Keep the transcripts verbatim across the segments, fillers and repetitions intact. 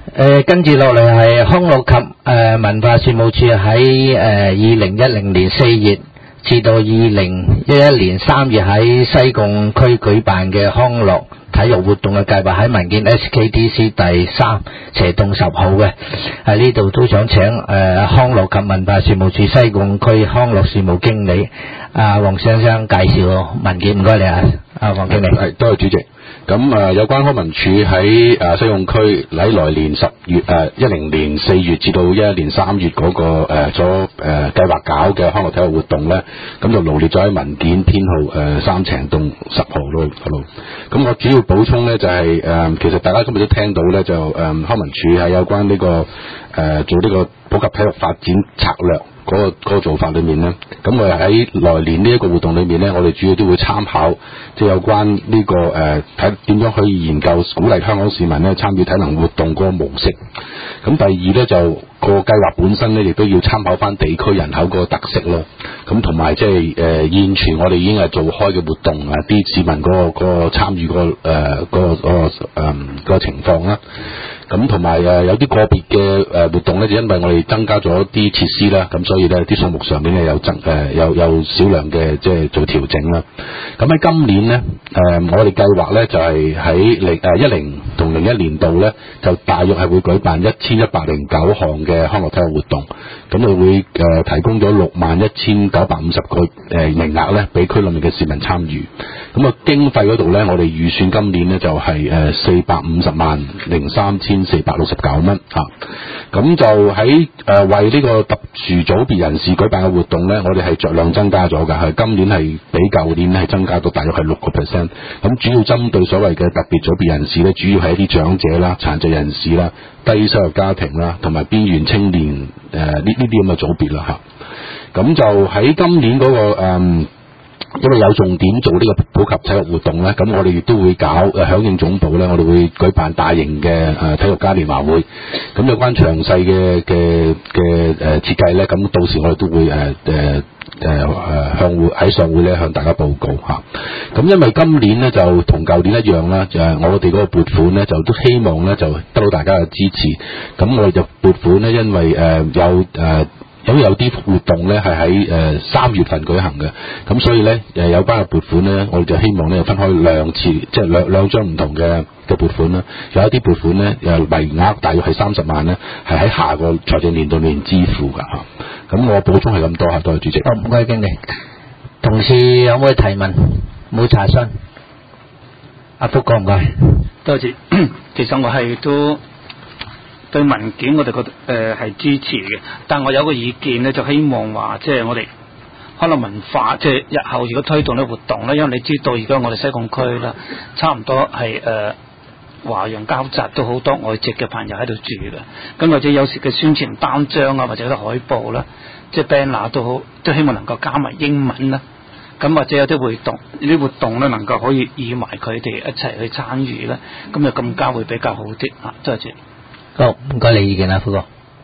誒，跟住落嚟係康樂及誒文化事務處喺誒二零一零年四月至到二零一一年三月喺西貢區舉辦嘅康樂體育活動嘅計劃，喺文件 S K D C 第三斜棟十號嘅，喺呢度都想請誒康樂及文化事務處西貢區康樂事務經理阿黃先生介紹文件，唔該你啊，阿黃經理。 係，多謝主席。咁啊，有關康文署喺誒西貢區喺來年十月誒一零年四月至到一一年三月嗰個誒所誒計劃搞嘅康樂體育活動咧，咁就羅列咗喺文件編號誒三程洞十號咯，好咯。咁我主要補充咧就係誒，其實大家今日都聽到咧，就誒康文署係有關呢個誒做呢個普及體育發展策略。嗰、那個那個做法裏面呢，咁我哋喺來年呢一個活動裏面呢，我哋主要都會參考即係有關呢、這個誒睇點樣可以研究鼓勵香港市民呢參與體能活動嗰個模式。咁第二呢，就個計劃本身呢，亦都要參考翻地區人口個特色咯。咁同埋即係誒現存我哋已經係做開嘅活動啊，啲市民嗰、那個嗰、那個參與、那個誒嗰、呃那個嗰、那個誒、呃那個情況啦。咁同埋誒有啲個別嘅誒活動咧，就因為我哋增加咗啲設施啦，咁所以咧啲數目上面咧有增誒有有少量嘅即係做調整啦。咁喺今年咧誒我哋計劃咧就係喺零誒一零同零一年度咧，就大約係會舉辦一千一百零九項嘅康樂體育活動，咁就會誒提供咗六萬一千九百五十個誒名額咧，俾區裏面嘅市民參與。咁啊經費嗰度咧，我哋預算今年咧就係誒四百五十萬零三千四百六十九蚊嚇，咁就喺誒為呢個特殊組別人士舉辦嘅活動咧，我哋係酌量增加咗㗎，係今年係比舊年係增加到大約係六個 percent。咁主要針對所謂嘅特別組別人士咧，主要係一啲長者啦、殘疾人士啦、低收入家庭啦，同埋邊緣青年誒呢呢啲咁嘅組別啦嚇。咁就喺今年嗰個誒。因為有重點做呢個普及體育活動咧，咁我哋亦都會搞誒響應總部咧，我哋會舉辦大型嘅誒體育嘉年華會。咁有關詳細嘅嘅嘅誒設計咧，咁到時我哋都會誒誒誒誒向會喺上會咧向大家報告嚇。咁因為今年咧就同舊年一樣啦，就係我哋嗰個撥款咧就都希望咧就得到大家嘅支持。咁我哋就撥款咧，因為誒有誒。咁有啲活動咧係喺誒三月份舉行嘅，咁所以咧誒有關嘅撥款咧，我哋就希望咧分開兩次，即係兩兩張唔同嘅嘅撥款啦。有一啲撥款咧誒名額大約係三十萬咧，係喺下個財政年度裏面支付㗎嚇。咁我補充係咁多嚇，多謝主席。 好，唔該經理。同事有冇提問？冇查詢。阿福哥唔該。 多謝。其實我係都。對文件我哋覺得誒係支持嘅，但我有個意見咧，就希望話即係我哋可能文化即係日後如果推動啲活動咧，因為你知道而家我哋西貢區啦，差唔多係誒華洋交雜，都好多外籍嘅朋友喺度住嘅，咁或者有時嘅宣傳單張啊，或者啲海報啦，即係 banner 都好，都希望能夠加埋英文啦，咁或者有啲活動呢啲活動咧能夠可以與埋佢哋一齊去參與啦，咁就更加會比較好啲啊！多謝。 好，唔該你意見啊，副哥。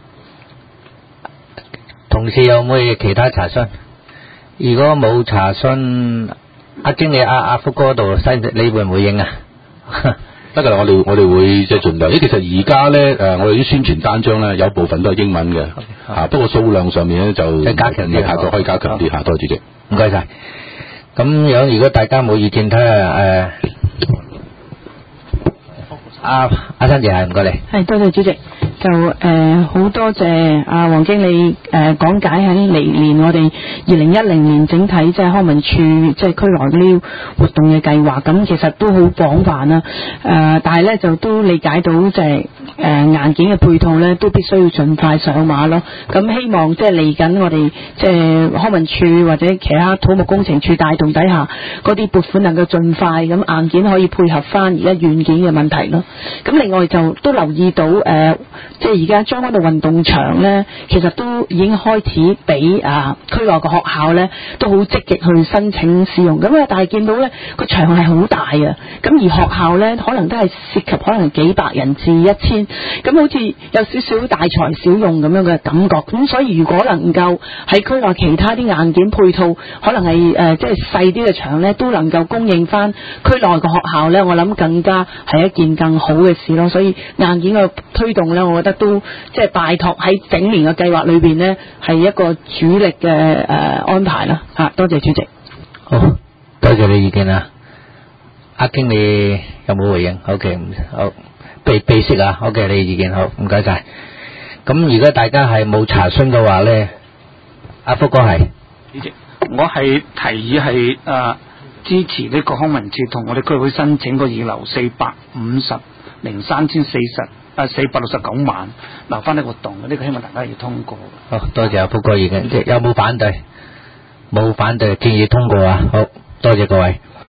同事有冇其他查詢？如果冇查詢，阿經理阿阿福哥度，你會唔會應啊？ 得㗎啦，我哋我哋會即係盡量。咦，其實而家咧誒，我哋啲宣傳單張咧有部分都係英文嘅，嚇，不過數量上面咧就加強啲， 下個可以加強啲嚇。多謝主席。 唔該晒。咁樣如果大家冇意見，睇下誒。阿阿新姐係唔該你， 係多謝主席，就誒好、呃、多謝阿黃經理誒、呃、講解喺嚟年我哋二零一零年整體即係康文署即係區內嗰啲活動嘅計劃，咁其實都好廣泛啦，誒、呃、但係咧就都理解到即係誒硬件嘅配套咧都必須要盡快上馬咯，咁希望即係嚟緊我哋即係康文署或者其他土木工程處帶動底下嗰啲撥款能夠盡快咁硬件可以配合翻而家軟件嘅問題咯。咁另外就都留意到誒、呃，即係而家將軍澳運動場咧，其實都已經開始俾啊區內嘅學校咧都好積極去申請使用。咁啊，但係見到咧個場係好大啊，咁而學校咧可能都係涉及可能幾百人至一千， 先。咁好似有少少大材小用咁樣嘅感覺。咁所以如果能夠喺區內其他啲硬件配套，可能係誒、呃、即係細啲嘅場咧，都能夠供應翻區內嘅學校咧，我諗更加係一件更好嘅事咯。所以硬件嘅推動咧，我覺得都即係拜託喺整年嘅計劃裏邊咧，係一個主力嘅誒、呃、安排啦。嚇，多謝主席。 好，多謝你意見啊。阿經理有冇回應 ？OK， 好，備備識啊。OK， 你意見好，唔該晒。咁如果大家係冇查詢嘅話咧，阿福哥係。 主席，我係提議係誒支持呢個康文署同我哋區會申請個二樓四百五十零三千四十啊四百六十九萬留翻啲活動嘅，呢、這個希望大家要通過。 好，多謝阿福哥意見，即係有冇反對？冇反對，建議通過啊！好多謝各位。